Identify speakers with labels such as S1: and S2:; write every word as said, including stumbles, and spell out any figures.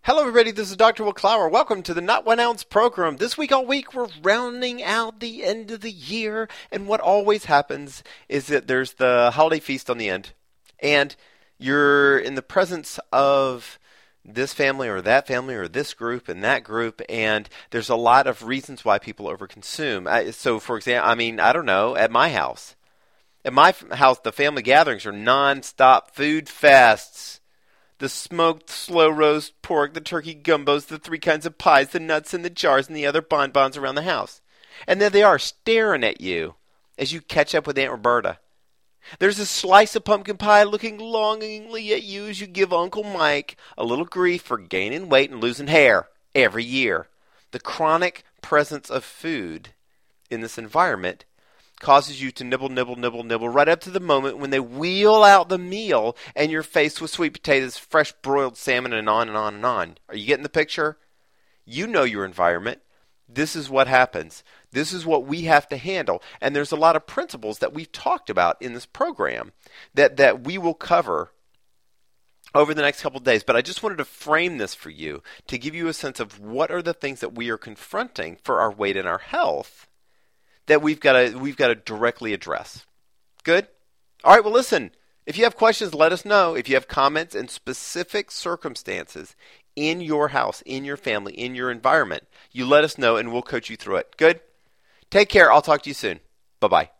S1: Hello everybody, this is Doctor Will Clower. Welcome to the Not One Ounce program. This week all week we're rounding out the end of the year, and what always happens is that there's the holiday feast on the end, and you're in the presence of this family or that family or this group and that group, and there's a lot of reasons why people overconsume. So for example, I mean, I don't know, at my house. At my house, the family gatherings are non-stop food fests. The smoked slow roast pork, the turkey gumbos, the three kinds of pies, the nuts in the jars, and the other bonbons around the house. And there they are, staring at you as you catch up with Aunt Roberta. There's a slice of pumpkin pie looking longingly at you as you give Uncle Mike a little grief for gaining weight and losing hair every year. The chronic presence of food in this environment causes you to nibble, nibble, nibble, nibble right up to the moment when they wheel out the meal and you're faced with sweet potatoes, fresh broiled salmon, and on and on and on. Are you getting the picture? You know your environment. This is what happens. This is what we have to handle. And there's a lot of principles that we've talked about in this program that, that we will cover over the next couple of days. But I just wanted to frame this for you to give you a sense of what are the things that we are confronting for our weight and our health that we've got to we've got to directly address. Good? All right, well, listen. If you have questions, let us know. If you have comments and specific circumstances in your house, in your family, in your environment, you let us know and we'll coach you through it. Good? Take care. I'll talk to you soon. Bye-bye.